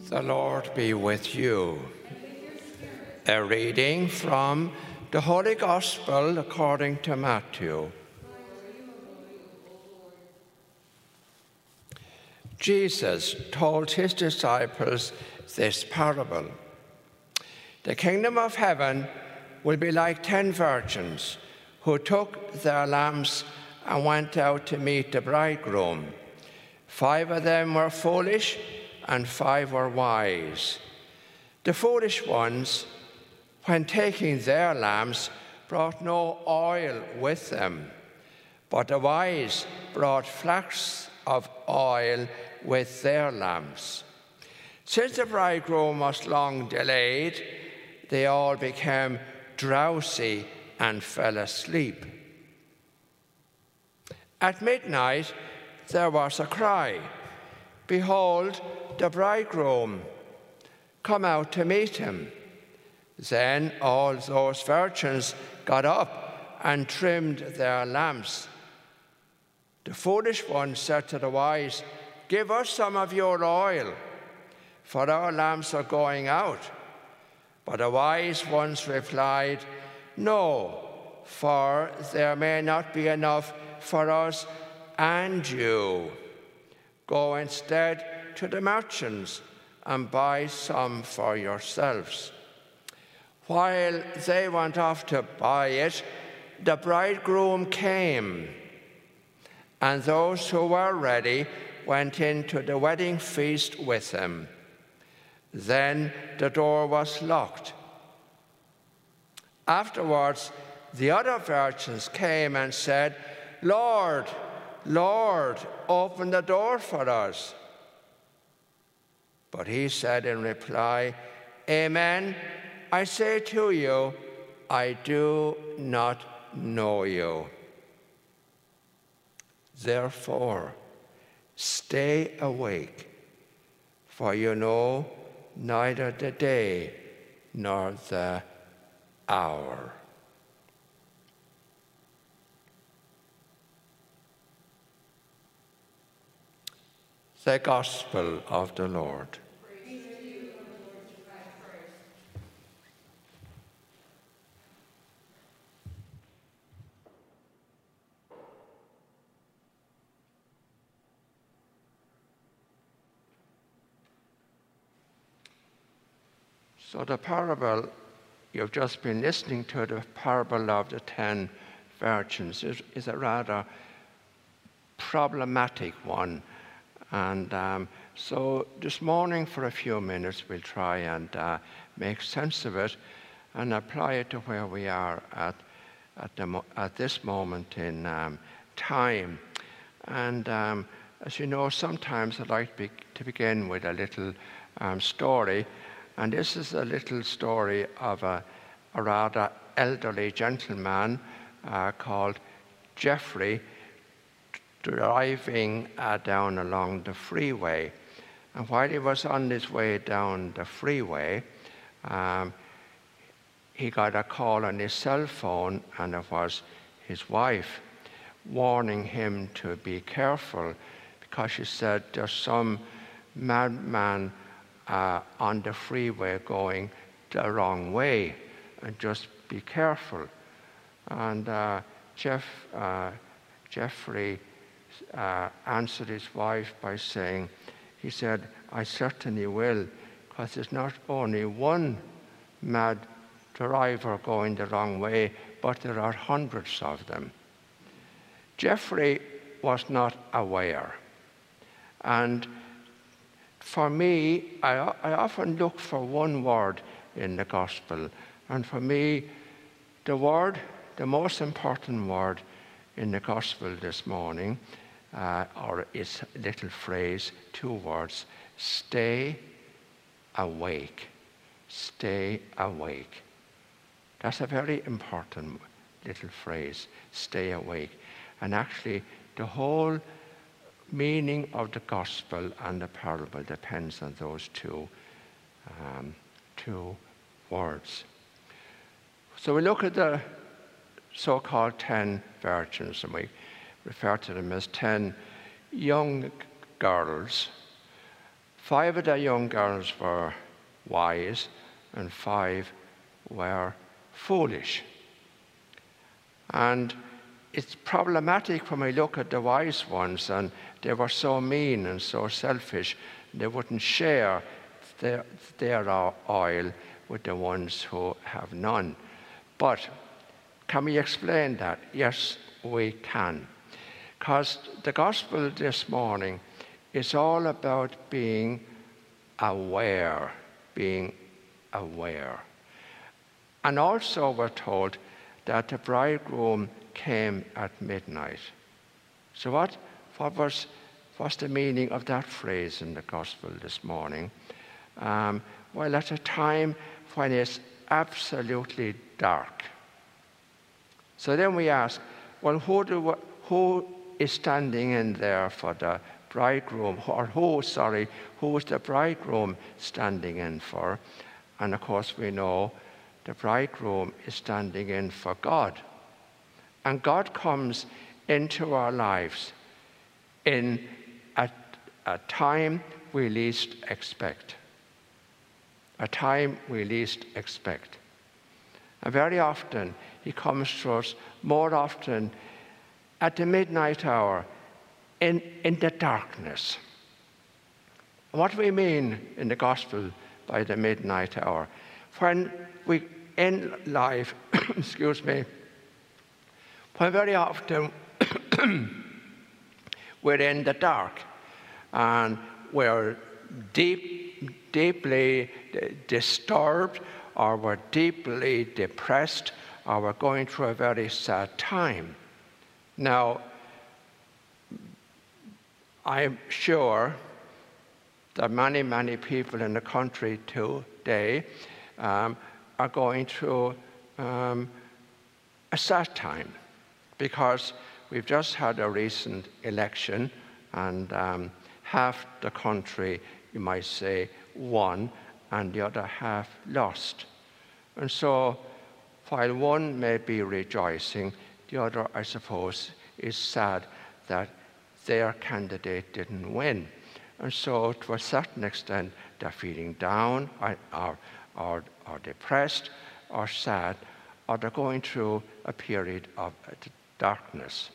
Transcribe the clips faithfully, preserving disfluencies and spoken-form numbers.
The Lord be with you. A reading from the Holy Gospel according to Matthew. Jesus told his disciples this parable. The kingdom of heaven will be like ten virgins who took their lamps and went out to meet the bridegroom. Five of them were foolish and five were wise. The foolish ones, when taking their lamps, brought no oil with them, but the wise brought flasks of oil with their lamps. Since the bridegroom was long delayed, they all became drowsy and fell asleep. At midnight there was a cry, "Behold, the bridegroom, come out to meet him." Then all those virgins got up and trimmed their lamps. The foolish ones said to the wise, "Give us some of your oil, for our lamps are going out." But the wise ones replied, "No, for there may not be enough for us and you. Go instead to the merchants and buy some for yourselves." While they went off to buy it, the bridegroom came, and those who were ready went into the wedding feast with him. Then the door was locked. Afterwards, the other virgins came and said, "Lord, Lord, open the door for us." But he said in reply, "Amen, I say to you, I do not know you. Therefore, stay awake, for you know neither the day nor the hour." The Gospel of the Lord. So the parable, you've just been listening to, the parable of the ten virgins, is, is a rather problematic one. And um, so this morning for a few minutes we'll try and uh, make sense of it and apply it to where we are at, at, the mo- at this moment in um, time. And um, as you know, sometimes I like to, be- to begin with a little um, story. And this is a little story of a, a rather elderly gentleman uh, called Geoffrey, driving uh, down along the freeway. And while he was on his way down the freeway, um, he got a call on his cell phone, and it was his wife warning him to be careful, because she said there's some madman uh, on the freeway going the wrong way, and just be careful. And uh, Jeff, uh, Geoffrey Uh, answered his wife by saying, he said, "I certainly will, because there's not only one mad driver going the wrong way, but there are hundreds of them." Geoffrey was not aware. And for me, I, I often look for one word in the gospel. And for me, the word, the most important word in the gospel this morning, uh, or its little phrase, two words: stay awake. Stay awake. That's a very important little phrase, stay awake. And actually, the whole meaning of the gospel and the parable depends on those two, um, two words. So we look at the so-called ten virgins, and we refer to them as ten young girls, Five of the young girls were wise and five were foolish. And it's problematic when we look at the wise ones, and they were so mean and so selfish, they wouldn't share their, their oil with the ones who have none. But can we explain that? Yes, we can. Because the gospel this morning is all about being aware, being aware. And also we're told that the bridegroom came at midnight. So what, what was what's the meaning of that phrase in the gospel this morning? Um, well, at a time when it's absolutely dark. So then we ask, well, who, do, who is standing in there for the bridegroom? Or who, sorry, who is the bridegroom standing in for? And of course we know the bridegroom is standing in for God. And God comes into our lives in a, a time we least expect. A time we least expect. And very often he comes to us, more often at the midnight hour, in, in the darkness. What do we mean in the gospel by the midnight hour? When we in life, excuse me, when very often we're in the dark and we're deep, deeply disturbed, or we're deeply depressed, or we're going through a very sad time. Now, I'm sure that many, many people in the country today um, are going through um, a sad time, because we've just had a recent election, and um, half the country, you might say, won, and the other half lost. And so, while one may be rejoicing, the other, I suppose, is sad that their candidate didn't win. And so, to a certain extent, they're feeling down, or, or, or, or depressed, or sad, or they're going through a period of darkness.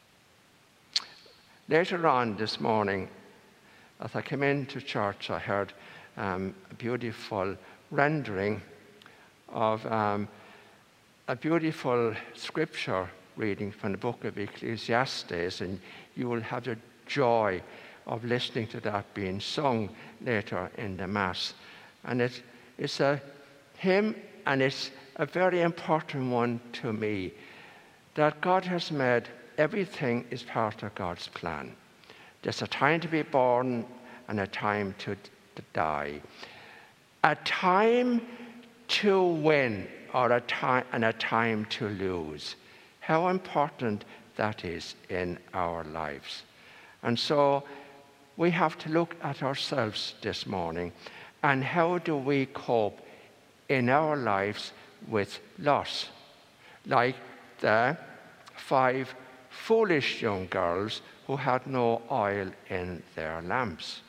Later on this morning, as I came into church, I heard um, a beautiful rendering of um, a beautiful scripture reading from the book of Ecclesiastes, and you will have the joy of listening to that being sung later in the Mass. And it, it's a hymn, and it's a very important one to me, that God has made everything is part of God's plan. There's a time to be born and a time to, to die. A time to win or a time and a time to lose. How important that is in our lives. And so we have to look at ourselves this morning, and how do we cope in our lives with loss, like the five foolish young girls who had no oil in their lamps.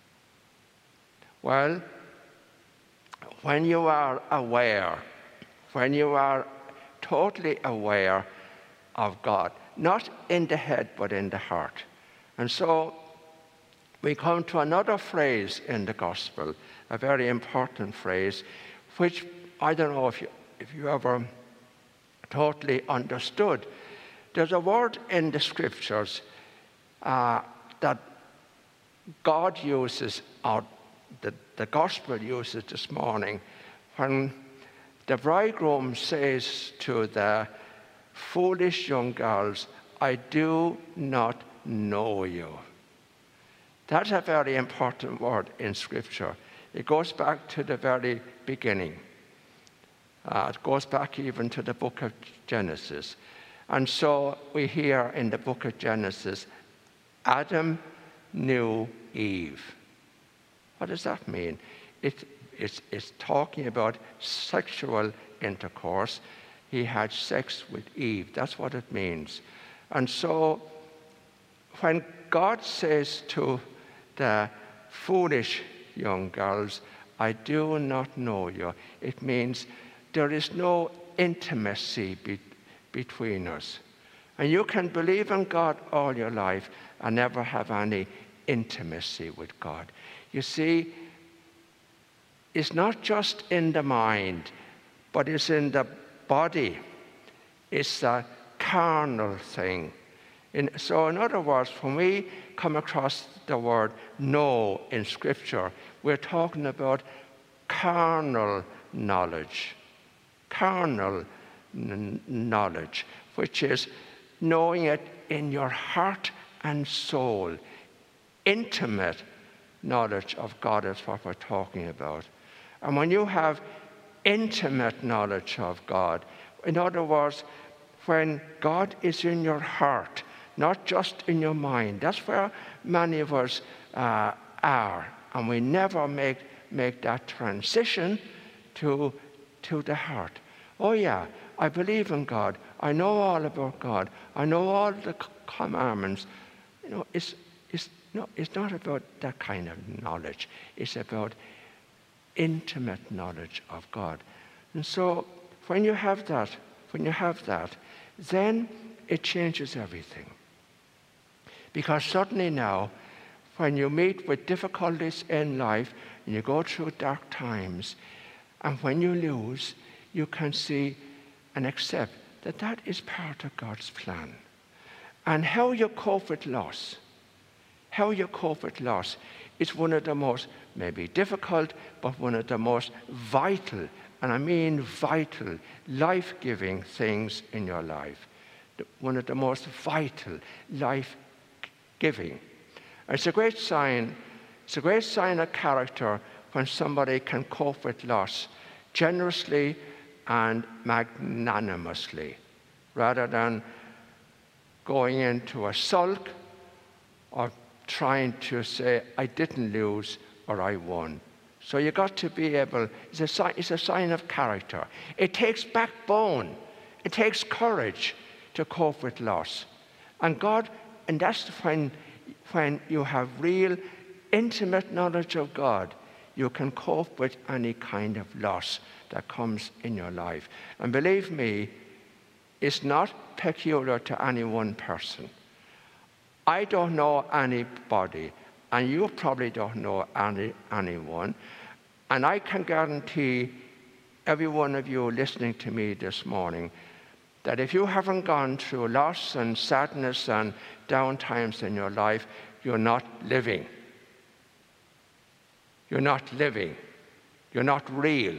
Well, when you are aware, when you are totally aware of God, not in the head but in the heart. And so we come to another phrase in the gospel, a very important phrase, which I don't know if you, if you ever totally understood. There's a word in the scriptures uh, that God uses, or the, the gospel uses this morning, when the bridegroom says to the foolish young girls, I do not know you. That's a very important word in Scripture. It goes back to the very beginning. Uh, it goes back even to the book of Genesis. And so we hear in the book of Genesis, Adam knew Eve. What does that mean? It, it's, it's talking about sexual intercourse. He had sex with Eve. That's what it means. And so when God says to the foolish young girls, I do not know you. It means there is no intimacy be- between us. And you can believe in God all your life and never have any intimacy with God. You see, it's not just in the mind, but it's in the body. It's a carnal thing. In, so in other words, when we come across the word know in Scripture, we're talking about carnal knowledge. Carnal n- knowledge, which is knowing it in your heart and soul. Intimate knowledge of God is what we're talking about. And when you have intimate knowledge of God, in other words, when God is in your heart, not just in your mind, that's where many of us uh, are. And we never make, make that transition to, to the heart. Oh yeah, I believe in God. I know all about God. I know all the commandments. You know, it's, it's, no, it's not about that kind of knowledge. It's about intimate knowledge of God. And so when you have that, when you have that, then it changes everything. Because suddenly now, when you meet with difficulties in life, and you go through dark times, and when you lose, you can see and accept that that is part of God's plan. And how you cope with loss, how you cope with loss is one of the most, maybe difficult, but one of the most vital, and I mean vital, life-giving things in your life. One of the most vital, life-giving. It's a great sign, it's a great sign of character when somebody can cope with loss generously and magnanimously, rather than going into a sulk or trying to say, I didn't lose or I won. So you got to be able, it's a, sign, it's a sign of character. It takes backbone. It takes courage to cope with loss. And God, and that's when, when you have real intimate knowledge of God, you can cope with any kind of loss that comes in your life. And believe me, it's not peculiar to any one person. I don't know anybody, and you probably don't know any, anyone, and I can guarantee every one of you listening to me this morning that if you haven't gone through loss and sadness and down times in your life, you're not living. You're not living. You're not real.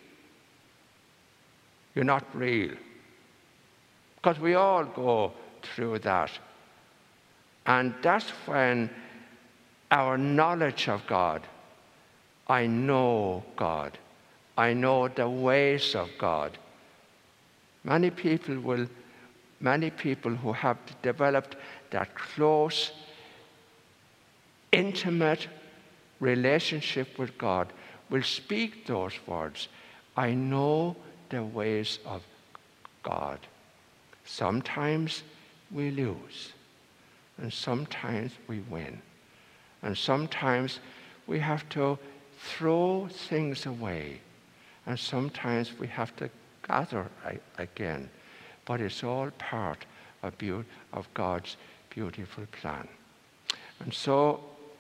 You're not real. Because we all go through that. And that's when our knowledge of God, I know God, I know the ways of God. Many people will, many people who have developed that close, intimate relationship with God will speak those words. I know the ways of God. Sometimes we lose. And sometimes we win. And sometimes we have to throw things away. And sometimes we have to gather again. But it's all part of, be- of God's beautiful plan. And so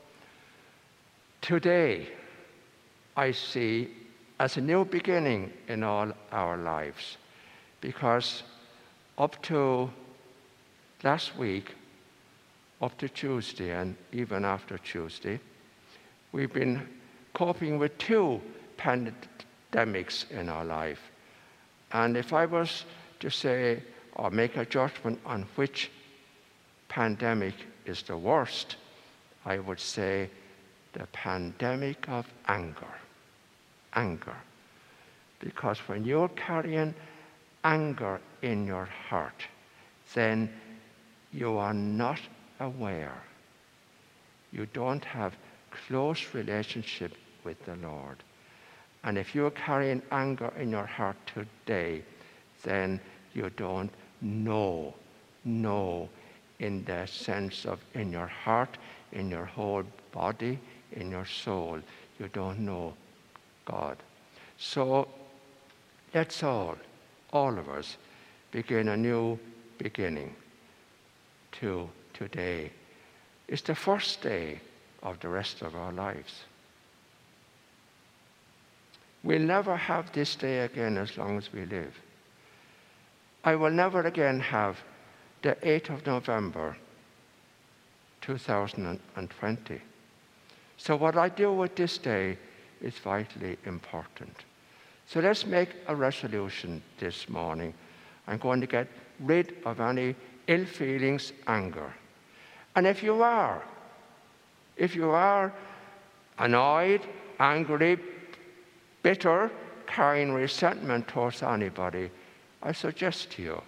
today I see as a new beginning in all our lives. Because up to last week, up to Tuesday and even after Tuesday, we've been coping with two pandemics in our life. And if I was to say or make a judgment on which pandemic is the worst, I would say the pandemic of anger. Anger. Because when you're carrying anger in your heart, then you are not aware. You don't have close relationship with the Lord. And if you're carrying anger in your heart today, then you don't know, know in the sense of in your heart, in your whole body, in your soul, you don't know God. So let's all, all of us, begin a new beginning to today. It's the first day of the rest of our lives. We'll never have this day again as long as we live. I will never again have the eighth of November, two thousand twenty. So what I do with this day is vitally important. So let's make a resolution this morning. I'm going to get rid of any ill feelings, anger. And if you are, if you are annoyed, angry, bitter, carrying resentment towards anybody, I suggest to you,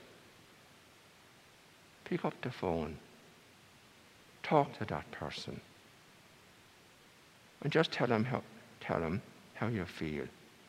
pick up the phone, talk to that person, and just tell them how, tell them how you feel.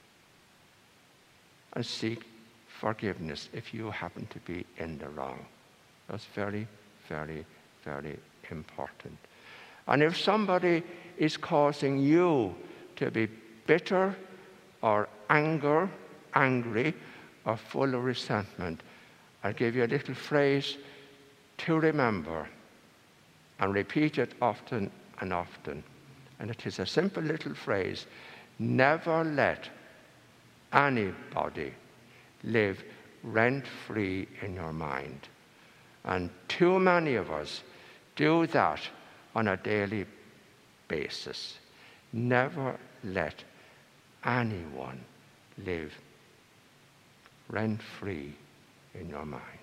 And seek forgiveness if you happen to be in the wrong. That's very, very, very important. And if somebody is causing you to be bitter or anger, angry, or full of resentment, I'll give you a little phrase to remember and repeat it often and often. And it is a simple little phrase: never let anybody live rent-free in your mind. And too many of us do that on a daily basis. Never let anyone live rent-free in your mind.